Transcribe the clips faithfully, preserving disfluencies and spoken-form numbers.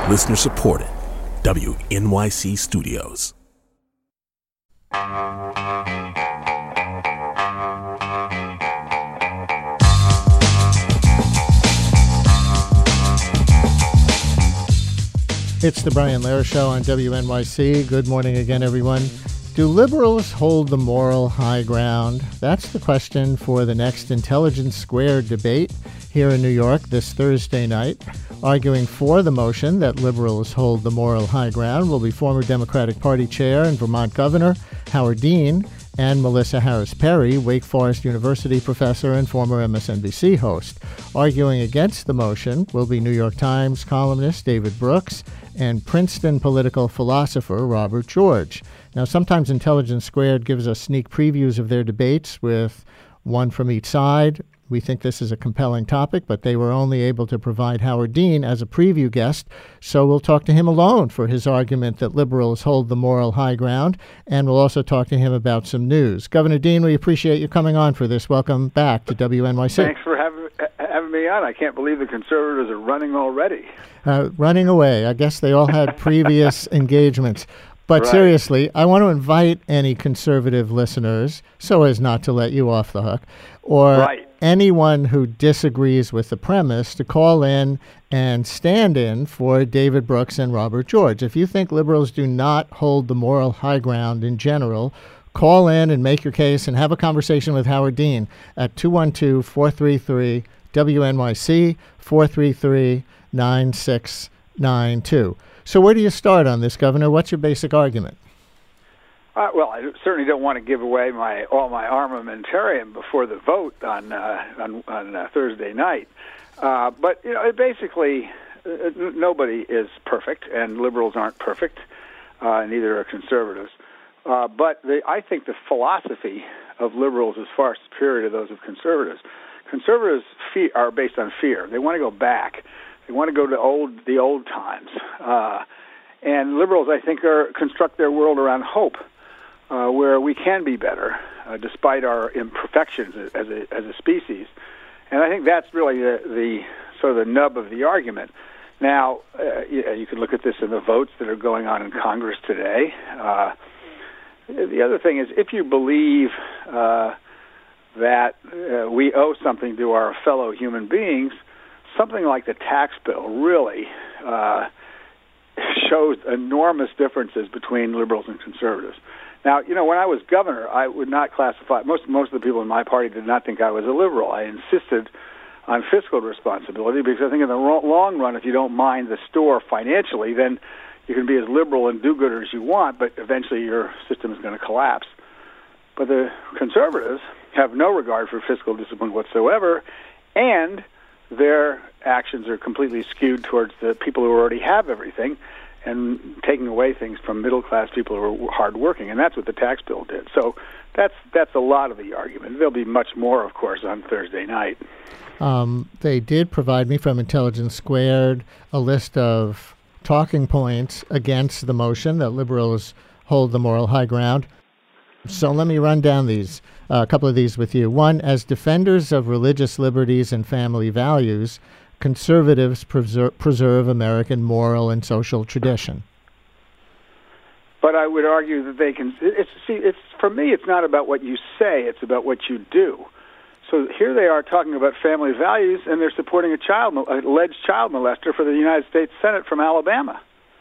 Listener supported. W N Y C Studios. It's the Brian Lehrer Show on W N Y C. Good morning again, everyone. Do liberals hold the moral high ground? That's the question for the next Intelligence Squared debate here in New York this Thursday night. Arguing for the motion that liberals hold the moral high ground will be former Democratic Party chair and Vermont Governor Howard Dean and Melissa Harris Perry, Wake Forest University professor and former M S N B C host. Arguing against the motion will be New York Times columnist David Brooks and Princeton political philosopher Robert George. Now, sometimes Intelligence Squared gives us sneak previews of their debates with one from each side. We think this is a compelling topic, but they were only able to provide Howard Dean as a preview guest, so we'll talk to him alone for his argument that liberals hold the moral high ground, and we'll also talk to him about some news. Governor Dean, we appreciate you coming on for this. Welcome back to W N Y C. Thanks for having, having me on. I can't believe the conservatives are running already. Uh, running away. I guess they all had previous engagements. But right. Seriously, I want to invite any conservative listeners, so as not to let you off the hook, or right. anyone who disagrees with the premise to call in and stand in for David Brooks and Robert George. If you think liberals do not hold the moral high ground in general, call in and make your case and have a conversation with Howard Dean at two one two, four three three, W N Y C, four three three, nine six nine two. So where do you start on this, Governor? What's your basic argument? Uh, well, I certainly don't want to give away my all my armamentarium before the vote on uh, on, on uh, Thursday night. Uh, but you know, it basically, uh, nobody is perfect, and liberals aren't perfect. Uh, neither are conservatives. Uh, but the, I think the philosophy of liberals is far superior to those of conservatives. Conservatives fe- are based on fear. They want to go back. They want to go to old the old times. Uh, and liberals, I think, are construct their world around hope, uh, where we can be better, uh, despite our imperfections as a, as a species. And I think that's really the, the sort of the nub of the argument. Now, uh, you, you can look at this in the votes that are going on in Congress today. Uh, the other thing is, if you believe uh, that uh, we owe something to our fellow human beings, something like the tax bill really uh, shows enormous differences between liberals and conservatives. Now, you know, when I was governor, I would not classify, most most of the people in my party did not think I was a liberal. I insisted on fiscal responsibility because I think in the long run, if you don't mind the store financially, then you can be as liberal and do-gooder as you want, but eventually your system is going to collapse. But the conservatives have no regard for fiscal discipline whatsoever, and their actions are completely skewed towards the people who already have everything and taking away things from middle-class people who are hardworking, and that's what the tax bill did. So that's that's a lot of the argument. There'll be much more, of course, on Thursday night. Um, they did provide me from Intelligence Squared a list of talking points against the motion that liberals hold the moral high ground. So let me run down these, uh, a couple of these with you. One, as defenders of religious liberties and family values, conservatives preserve, preserve American moral and social tradition. But I would argue that they can. It's see, it's for me. It's not about what you say; it's about what you do. So here they are talking about family values, and they're supporting a child, an alleged child molester for the United States Senate from Alabama.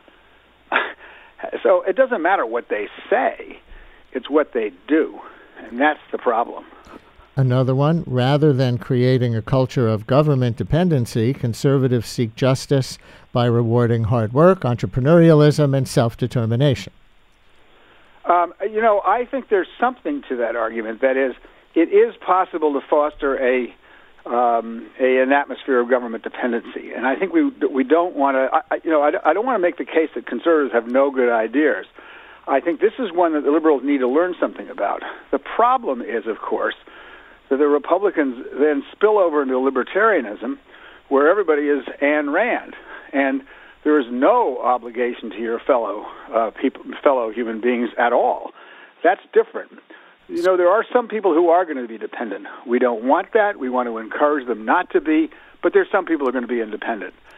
So it doesn't matter what they say. It's what they do, and that's the problem. Another one, rather than creating a culture of government dependency, conservatives seek justice by rewarding hard work, entrepreneurialism, and self-determination. Um, you know, I think there's something to that argument. That is, it is possible to foster a, um, a an atmosphere of government dependency, and I think we we don't want to. You know, I, I don't want to make the case that conservatives have no good ideas. I think this is one that the liberals need to learn something about. The problem is, of course, that the Republicans then spill over into libertarianism, where everybody is Ayn Rand, and there is no obligation to your fellow uh, people, fellow human beings at all. That's different. You know, there are some people who are going to be dependent. We don't want that. We want to encourage them not to be, but there's some people who are going to be independent.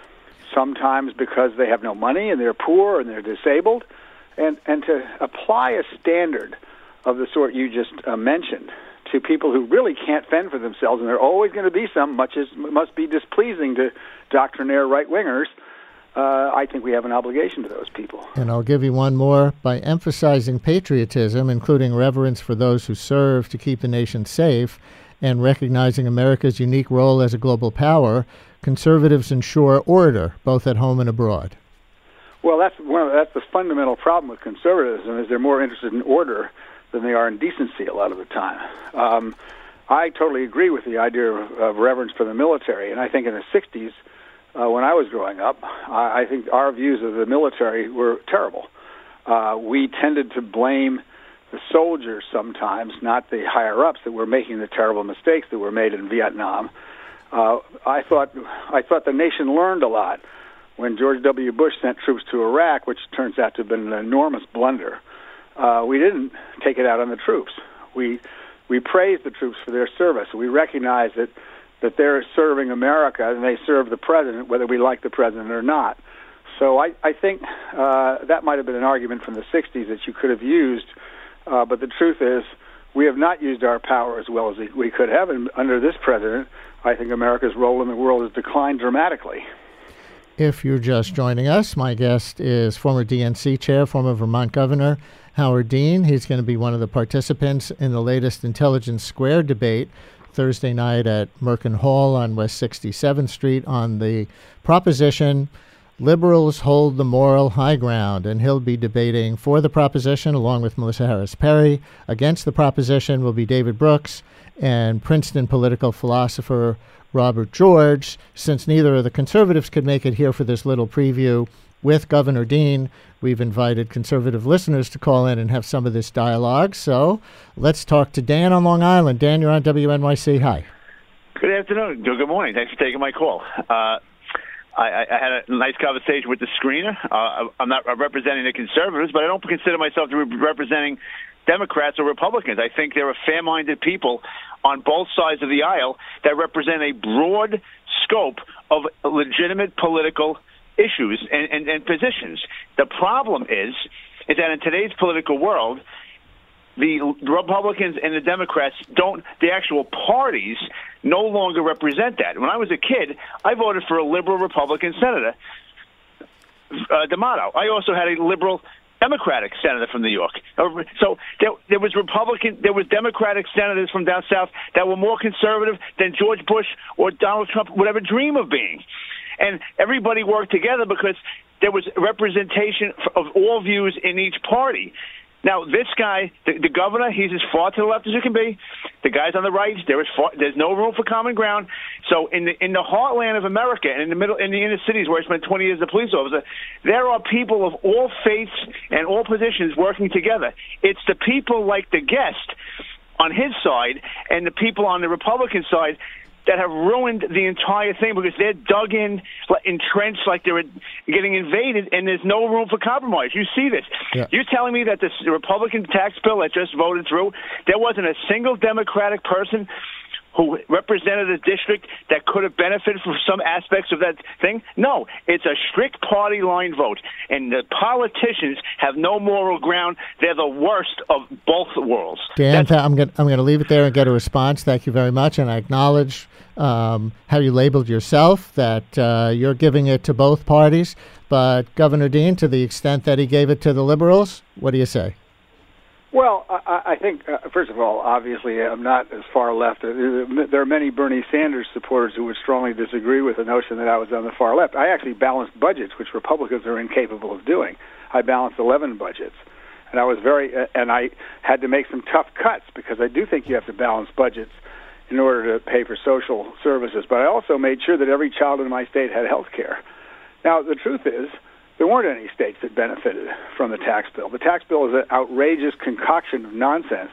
sometimes because they have no money and they're poor and they're disabled. And, and to apply a standard of the sort you just uh, mentioned to people who really can't fend for themselves, and there are always going to be some, much as must be displeasing to doctrinaire right-wingers, uh, I think we have an obligation to those people. And I'll give you one more. By emphasizing patriotism, including reverence for those who serve to keep the nation safe, and recognizing America's unique role as a global power, conservatives ensure order, both at home and abroad. Well, that's one of, that's the fundamental problem with conservatism, is they're more interested in order than they are in decency a lot of the time. Um, I totally agree with the idea of, of reverence for the military, and I think in the sixties, uh, when I was growing up, I, I think our views of the military were terrible. Uh, we tended to blame the soldiers sometimes, not the higher-ups that were making the terrible mistakes that were made in Vietnam. Uh, I thought I thought the nation learned a lot when George W. Bush sent troops to Iraq, which turns out to have been an enormous blunder. Uh, we didn't take it out on the troops. We we praised the troops for their service. We recognize that, that they're serving America and they serve the president, whether we like the president or not. So I, I think uh, that might have been an argument from the sixties that you could have used. Uh, but the truth is, we have not used our power as well as we could have. And under this president, I think America's role in the world has declined dramatically. If you're just joining us, my guest is former D N C chair, former Vermont Governor Howard Dean. He's going to be one of the participants in the latest Intelligence Squared debate Thursday night at Merkin Hall on West sixty-seventh Street on the proposition, liberals hold the moral high ground, and he'll be debating for the proposition along with Melissa Harris Perry. Against the proposition will be David Brooks and Princeton political philosopher Robert George. Since neither of the conservatives could make it here for this little preview with Governor Dean, we've invited conservative listeners to call in and have some of this dialogue. So let's talk to Dan on Long Island. Dan, you're on W N Y C. Hi. Good afternoon. Good morning. Thanks for taking my call. Uh, I, I had a nice conversation with the screener. Uh, I'm not representing the conservatives, but I don't consider myself to be representing Democrats or Republicans. I think there are fair-minded people on both sides of the aisle that represent a broad scope of legitimate political issues and, and, and positions. The problem is, is that in today's political world, the Republicans and the Democrats don't, the actual parties no longer represent that. When I was a kid, I voted for a liberal Republican senator, uh, D'Amato. I also had a liberal Democratic senator from New York. So there, there was Republican, there was Democratic senators from down south that were more conservative than George Bush or Donald Trump would ever dream of being. And everybody worked together because there was representation of all views in each party. Now, this guy, the, the governor, he's as far to the left as you can be. The guys on the right, there is far, there's no room for common ground. So in the in the heartland of America and in the middle, in the inner cities where I spent twenty years as a police officer, there are people of all faiths and all positions working together. It's the people like the guest on his side and the people on the Republican side that have ruined the entire thing because they're dug in, entrenched like they're getting invaded, and there's no room for compromise. You see this. Yeah. You're telling me that this Republican tax bill that just voted through, there wasn't a single Democratic person who represented a district that could have benefited from some aspects of that thing? No, it's a strict party line vote, and the politicians have no moral ground. They're the worst of both worlds. Dan, That's- I'm going I'm going to leave it there and get a response. Thank you very much, and I acknowledge um, how you labeled yourself, that uh, you're giving it to both parties. But Governor Dean, to the extent that he gave it to the liberals, what do you say? Well, I, I think, uh, first of all, obviously, I'm not as far left. There are many Bernie Sanders supporters who would strongly disagree with the notion that I was on the far left. I actually balanced budgets, which Republicans are incapable of doing. I balanced eleven budgets, and I was very, uh, and I had to make some tough cuts because I do think you have to balance budgets in order to pay for social services. But I also made sure that every child in my state had health care. Now, the truth is, there weren't any states that benefited from the tax bill. The tax bill is an outrageous concoction of nonsense.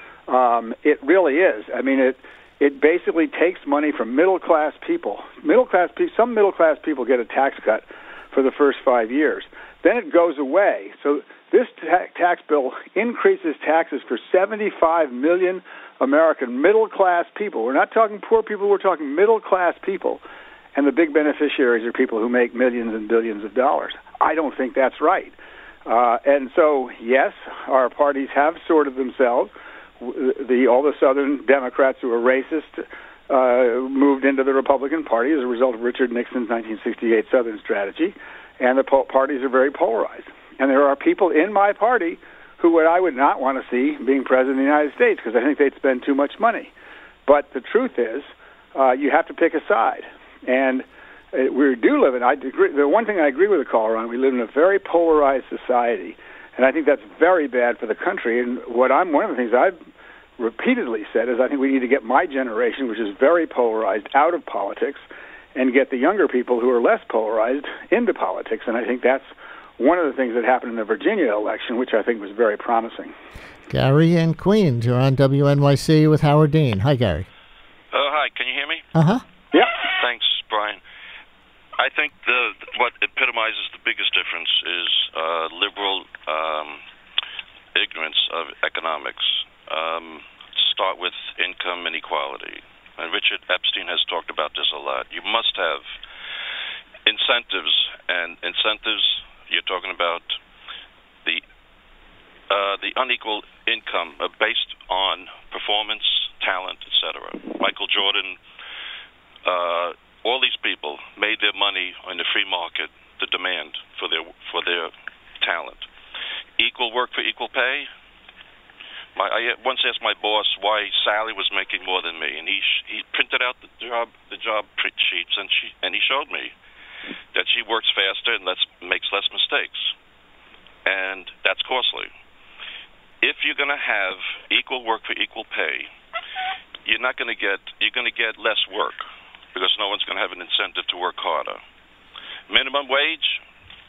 Um, it really is. I mean, it it basically takes money from middle-class people. Middle-class pe- Some middle-class people get a tax cut for the first five years. Then it goes away. So this ta- tax bill increases taxes for seventy-five million American middle-class people. We're not talking poor people. We're talking middle-class people. and the big beneficiaries are people who make millions and billions of dollars. I don't think that's right. Uh, and so, yes, our parties have sorted themselves. The all the Southern Democrats who are racist uh, moved into the Republican Party as a result of Richard Nixon's nineteen sixty-eight Southern strategy, and the po- parties are very polarized. And there are people in my party who would I would not want to see being president of the United States because I think they'd spend too much money. But the truth is, uh, you have to pick a side. And uh, we do live in, I agree, the one thing I agree with the caller on, we live in a very polarized society. And I think that's very bad for the country. And what I'm, one of the things I've repeatedly said is I think we need to get my generation, which is very polarized, out of politics and get the younger people who are less polarized into politics. And I think that's one of the things that happened in the Virginia election, which I think was very promising. Gary in Queens, you're on W N Y C with Howard Dean. Hi, Gary. Oh, hi. Can you hear me? Uh-huh. Yep. Thanks, Brian. I think the what epitomizes the biggest difference is uh, liberal um, ignorance of economics. Um, start with income inequality. And Richard Epstein has talked about this a lot. You must have incentives, and incentives, you're talking about the uh, the unequal income uh, based on performance, talent, et cetera. Michael Jordan, uh, all these people made their money on the free market, the demand for their for their talent. Equal work for equal pay. My, I once asked my boss why Sally was making more than me, and he sh- he printed out the job the job print sheets, and she and he showed me that she works faster and less, makes less mistakes, and that's costly. If you're going to have equal work for equal pay, you're not going to get you're going to get less work because no one's going to have an incentive to work harder. Minimum wage.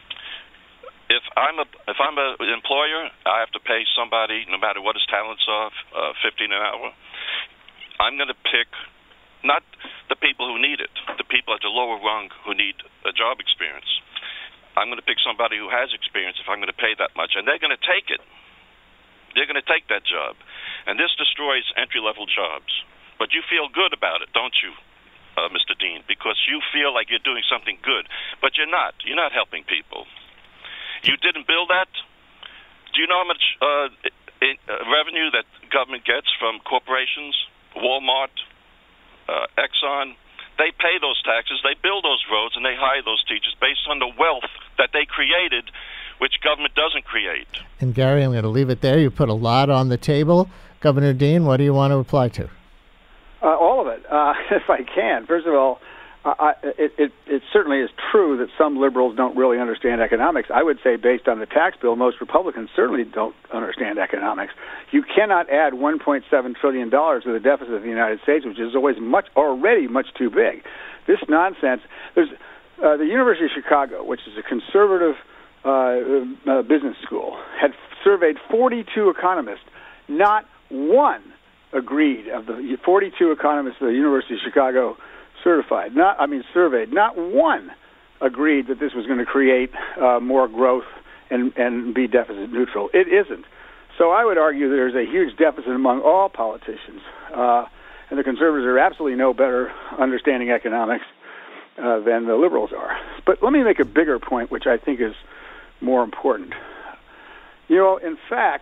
If I'm a if I'm an employer, I have to pay somebody, no matter what his talents are, uh, fifteen an hour. I'm going to pick not the people who need it, the people at the lower rung who need a job experience. I'm going to pick somebody who has experience if I'm going to pay that much, and they're going to take it. They're going to take that job, and this destroys entry-level jobs. But you feel good about it, don't you, uh, Mister Dean? Because you feel like you're doing something good, but you're not. You're not helping people. You didn't build that? Do you know how much uh, in, uh, revenue that government gets from corporations, Walmart, uh, Exxon? They pay those taxes, they build those roads, and they hire those teachers based on the wealth that they created, which government doesn't create. And Gary, I'm going to leave it there. You put a lot on the table. Governor Dean, what do you want to reply to? Uh, all of it, uh, if I can. First of all, Uh, I, it, it, it certainly is true that some liberals don't really understand economics. I would say based on the tax bill, most Republicans certainly don't understand economics. You cannot add one point seven trillion dollars to the deficit of the United States, which is always much already much too big. This nonsense, there's uh, the University of Chicago, which is a conservative uh, uh, business school, had surveyed forty-two economists. Not one agreed of the forty-two economists at the University of Chicago certified, not I mean surveyed, not one agreed that this was going to create uh, more growth and, and be deficit neutral. It isn't. So I would argue there's a huge deficit among all politicians, uh, and the conservatives are absolutely no better understanding economics uh, than the liberals are. But let me make a bigger point, which I think is more important. You know, in fact,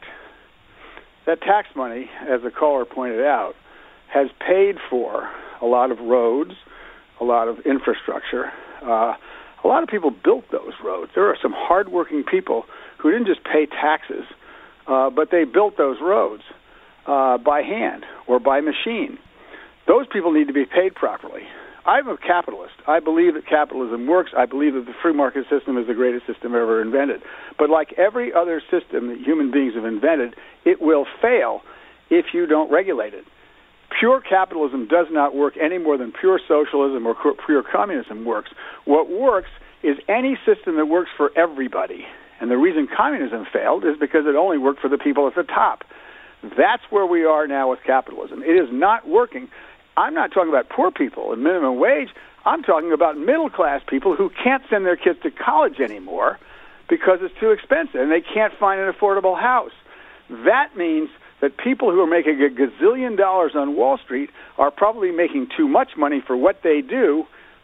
that tax money, as the caller pointed out, has paid for a lot of roads, a lot of infrastructure. Uh, a lot of people built those roads. There are some hardworking people who didn't just pay taxes, uh, but they built those roads uh, by hand or by machine. Those people need to be paid properly. I'm a capitalist. I believe that capitalism works. I believe that the free market system is the greatest system ever invented. But like every other system that human beings have invented, it will fail if you don't regulate it. Pure capitalism does not work any more than pure socialism or pure communism works. What works is any system that works for everybody. And the reason communism failed is because it only worked for the people at the top. That's where we are now with capitalism. It is not working. I'm not talking about poor people and minimum wage. I'm talking about middle-class people who can't send their kids to college anymore because it's too expensive and they can't find an affordable house. That means that people who are making a gazillion dollars on Wall Street are probably making too much money for what they do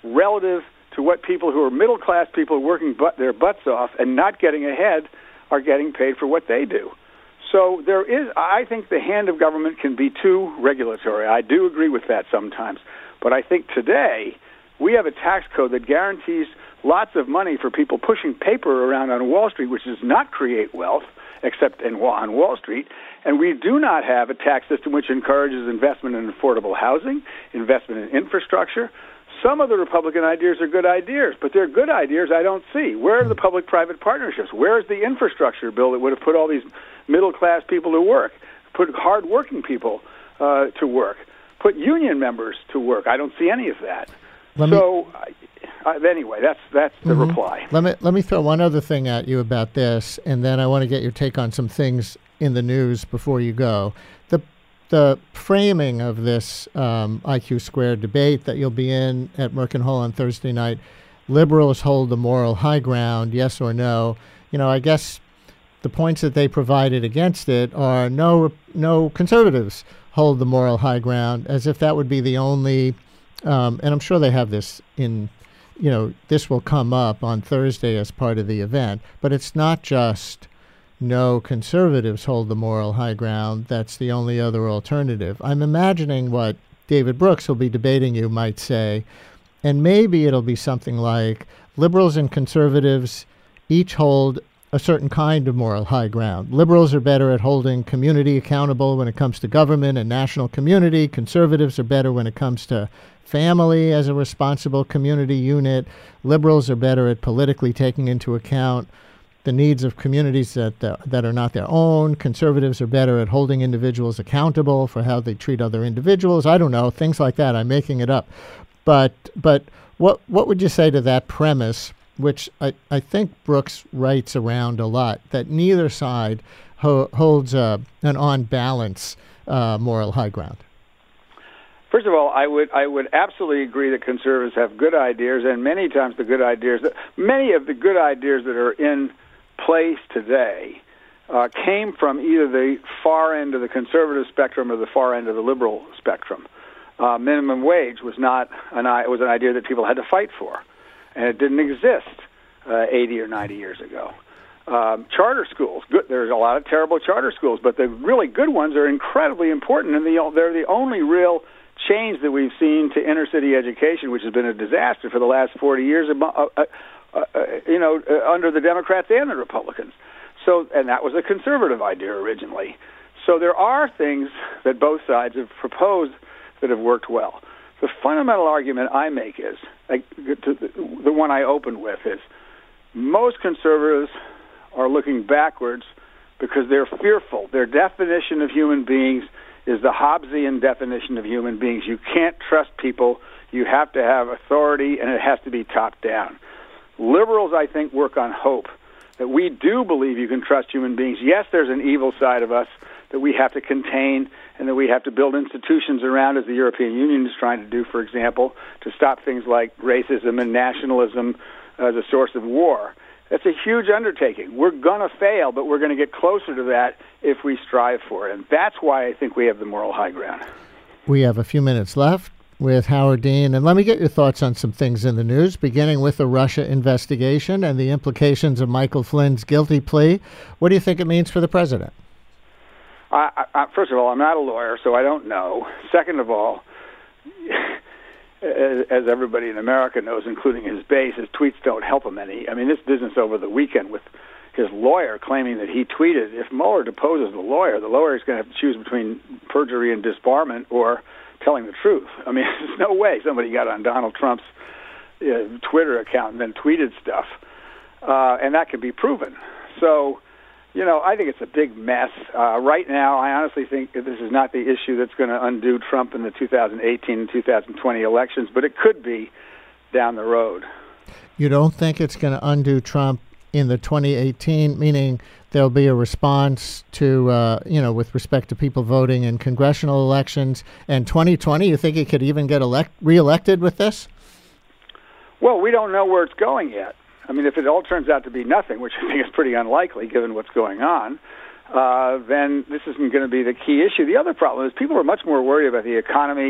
relative to what people who are middle-class people working butt, their butts off and not getting ahead are getting paid for what they do. So there is, I think the hand of government can be too regulatory. I do agree with that sometimes. But I think today we have a tax code that guarantees lots of money for people pushing paper around on Wall Street, which does not create wealth, except in, on Wall Street. And we do not have a tax system which encourages investment in affordable housing, investment in infrastructure. Some of the Republican ideas are good ideas, but they're good ideas I don't see. Where are the public-private partnerships? Where is the infrastructure bill that would have put all these middle-class people to work, put hard-working people uh, to work, put union members to work? I don't see any of that. Let so, me, uh, anyway, that's that's the mm-hmm. reply. Let me let me throw one other thing at you about this, and then I want to get your take on some things in the news before you go. The the framing of this um, I Q squared debate that you'll be in at Merkin Hall on Thursday night, liberals hold the moral high ground, yes or no? You know, I guess the points that they provided against it are no no conservatives hold the moral high ground, as if that would be the only. Um, and I'm sure they have this in, you know, this will come up on Thursday as part of the event. But it's not just no conservatives hold the moral high ground. That's the only other alternative. I'm imagining what David Brooks will be debating you might say, and maybe it'll be something like liberals and conservatives each hold a certain kind of moral high ground. Liberals are better at holding community accountable when it comes to government and national community. Conservatives are better when it comes to family as a responsible community unit. Liberals are better at politically taking into account the needs of communities that uh, that are not their own. Conservatives are better at holding individuals accountable for how they treat other individuals. I don't know, things like that. I'm making it up. But but what what would you say to that premise, which I, I think Brooks writes around a lot, that neither side ho- holds uh, an on-balance uh, moral high ground? First of all, I would I would absolutely agree that conservatives have good ideas, and many times the good ideas, that, many of the good ideas that are in place today uh, came from either the far end of the conservative spectrum or the far end of the liberal spectrum. Uh, minimum wage was not an it was an idea that people had to fight for, and it didn't exist uh, eighty or ninety years ago. Um, charter schools, good. There's a lot of terrible charter schools, but the really good ones are incredibly important, and the, they're the only real change that we've seen to inner city education, which has been a disaster for the last forty years, uh, uh, uh, you know, uh, under the Democrats and the Republicans. So, and that was a conservative idea originally. So there are things that both sides have proposed that have worked well. The fundamental argument I make is, like, the one I opened with is, most conservatives are looking backwards because they're fearful. Their definition of human beings is the Hobbesian definition of human beings. You can't trust people. You have to have authority, and it has to be top down. Liberals, I think, work on hope, that we do believe you can trust human beings. Yes, there's an evil side of us that we have to contain and that we have to build institutions around, as the European Union is trying to do, for example, to stop things like racism and nationalism as a source of war. That's a huge undertaking. We're going to fail, but we're going to get closer to that if we strive for it. And that's why I think we have the moral high ground. We have a few minutes left with Howard Dean. And let me get your thoughts on some things in the news, beginning with the Russia investigation and the implications of Michael Flynn's guilty plea. What do you think it means for the president? I, I, first of all, I'm not a lawyer, so I don't know. Second of all, as everybody in America knows, including his base, his tweets don't help him any. I mean, this business over the weekend with his lawyer claiming that he tweeted, if Mueller deposes the lawyer, the lawyer is going to have to choose between perjury and disbarment or telling the truth. I mean, there's no way somebody got on Donald Trump's uh, Twitter account and then tweeted stuff, uh, and that can be proven. So, you know, I think it's a big mess. Uh, right now, I honestly think that this is not the issue that's going to undo Trump in the two thousand eighteen and two thousand twenty elections, but it could be down the road. You don't think it's going to undo Trump in the twenty eighteen, meaning there'll be a response to, uh, you know, with respect to people voting in congressional elections, and twenty twenty, you think he could even get elect- reelected with this? Well, we don't know where it's going yet. I mean, if it all turns out to be nothing, which I think is pretty unlikely given what's going on, uh, then this isn't going to be the key issue. The other problem is people are much more worried about the economy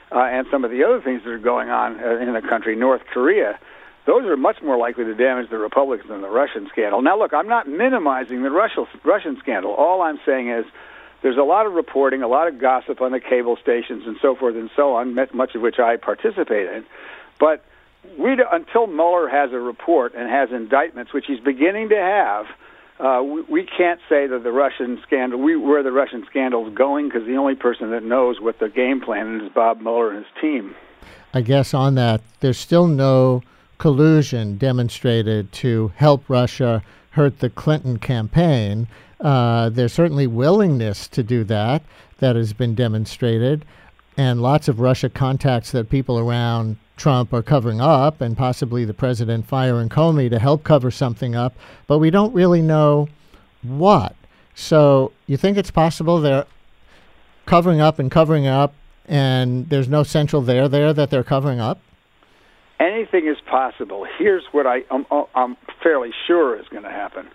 uh, and some of the other things that are going on uh, in the country, North Korea, those are much more likely to damage the Republicans than the Russian scandal. Now, look, I'm not minimizing the Russian Russian scandal. All I'm saying is there's a lot of reporting, a lot of gossip on the cable stations and so forth and so on, much of which I participate in. But we, until Mueller has a report and has indictments, which he's beginning to have, uh, we, we can't say that the Russian scandal, we, where the Russian scandal is going, because the only person that knows what the game plan is Bob Mueller and his team. I guess on that, there's still no collusion demonstrated to help Russia hurt the Clinton campaign. Uh, there's certainly willingness to do that that has been demonstrated, and lots of Russia contacts that people around Trump are covering up, and possibly the president firing Comey to help cover something up, but we don't really know what. So you think it's possible they're covering up and covering up, and there's no central there there that they're covering up? Anything is possible. Here's what I, I'm, I'm fairly sure is going to happen.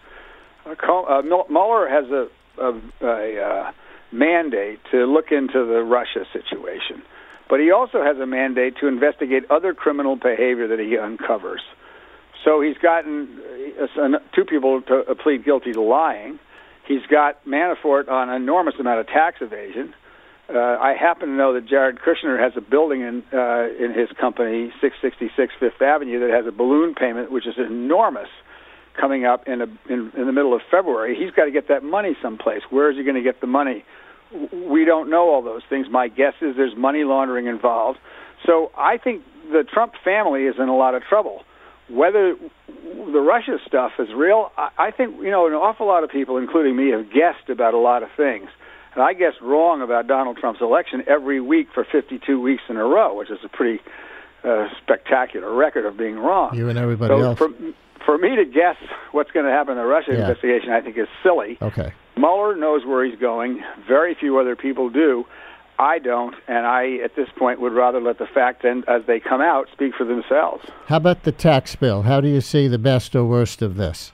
Uh, Mueller has a, a, a uh, mandate to look into the Russia situation, but he also has a mandate to investigate other criminal behavior that he uncovers. So he's gotten uh, two people to uh, plead guilty to lying. He's got Manafort on an enormous amount of tax evasion. Uh, I happen to know that Jared Kushner has a building in uh, in his company, six sixty-six Fifth Avenue, that has a balloon payment, which is enormous, coming up in, a, in, in the middle of February. He's got to get that money someplace. Where is he going to get the money? We don't know all those things. My guess is there's money laundering involved. So I think the Trump family is in a lot of trouble. Whether the Russia stuff is real, I, I think, you know, an awful lot of people, including me, have guessed about a lot of things. And I guessed wrong about Donald Trump's election every week for fifty-two weeks in a row, which is a pretty uh, spectacular record of being wrong. You and everybody so else. For, for me to guess what's going to happen in the Russia yeah. investigation, I think is silly. Okay. Mueller knows where he's going. Very few other people do. I don't, and I, at this point, would rather let the facts, and as they come out, speak for themselves. How about the tax bill? How do you see the best or worst of this?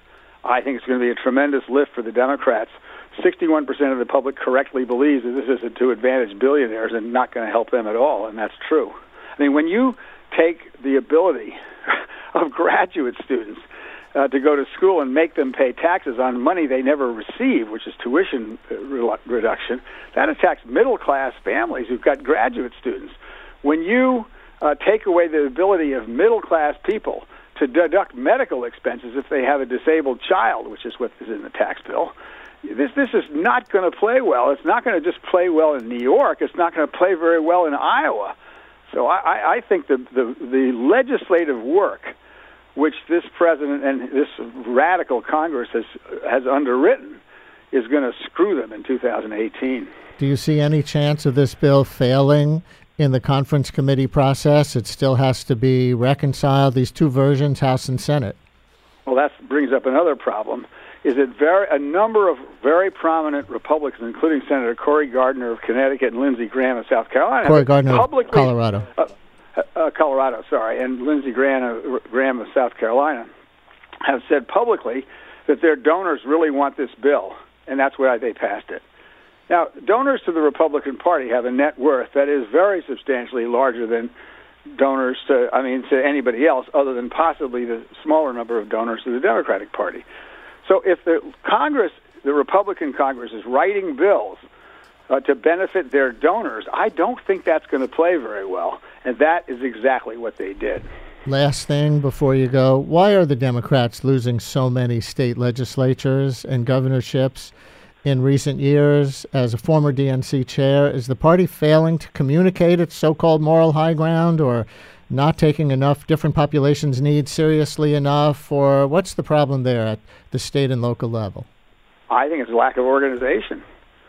I think it's going to be a tremendous lift for the Democrats. sixty-one percent of the public correctly believes that this is to advantage billionaires and not going to help them at all, and that's true. I mean, when you take the ability of graduate students uh, to go to school and make them pay taxes on money they never receive, which is tuition re- reduction, that attacks middle-class families who've got graduate students. When you uh, take away the ability of middle-class people to deduct medical expenses if they have a disabled child, which is what is in the tax bill, This this is not going to play well. It's not going to just play well in New York. It's not going to play very well in Iowa. So I, I think the, the the legislative work, which this president and this radical Congress has has underwritten, is going to screw them in two thousand eighteen. Do you see any chance of this bill failing in the conference committee process? It still has to be reconciled, these two versions, House and Senate. Well, that brings up another problem. Is that very a number of very prominent Republicans, including Senator Cory Gardner of Connecticut and Lindsey Graham of South Carolina, Cory Gardner of Colorado, uh, uh, Colorado, sorry, and Lindsey Graham of, Graham of South Carolina, have said publicly that their donors really want this bill, and that's why they passed it. Now, donors to the Republican Party have a net worth that is very substantially larger than donors to, I mean, to anybody else, other than possibly the smaller number of donors to the Democratic Party. So if the Congress, the Republican Congress, is writing bills uh, to benefit their donors, I don't think that's going to play very well. And that is exactly what they did. Last thing before you go, why are the Democrats losing so many state legislatures and governorships in recent years? As a former D N C chair, is the party failing to communicate its so-called moral high ground, or not taking enough different populations' needs seriously enough, or what's the problem there at the state and local level? I think it's lack of organization.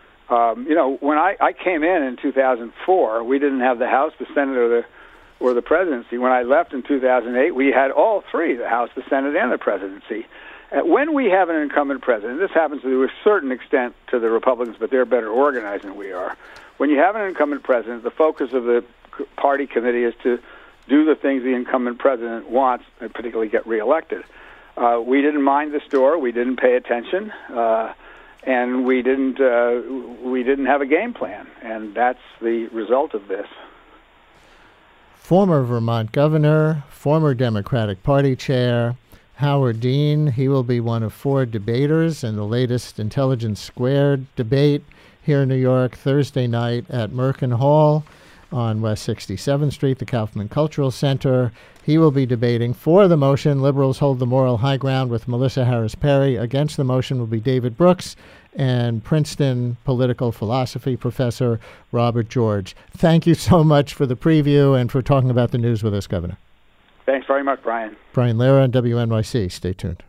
Um, you know, when I, I came in in two thousand four, we didn't have the House, the Senate, or the or the presidency. When I left in two thousand eight, we had all three, the House, the Senate, and the presidency. Uh, when we have an incumbent president, this happens to a certain extent to the Republicans, but they're better organized than we are. When you have an incumbent president, the focus of the party committee is to do the things the incumbent president wants, and particularly get reelected. Uh, we didn't mind the store. We didn't pay attention, uh, and we didn't uh, we didn't have a game plan, and that's the result of this. former Vermont governor, former Democratic Party chair, Howard Dean. He will be one of four debaters in the latest Intelligence Squared debate here in New York Thursday night at Merkin Hall on West sixty-seventh Street, the Kaufman Cultural Center. He will be debating for the motion, Liberals Hold the Moral High Ground, with Melissa Harris Perry. Against the motion will be David Brooks and Princeton political philosophy professor Robert George. Thank you so much for the preview and for talking about the news with us, Governor. Thanks very much, Brian. Brian Lehrer on W N Y C. Stay tuned.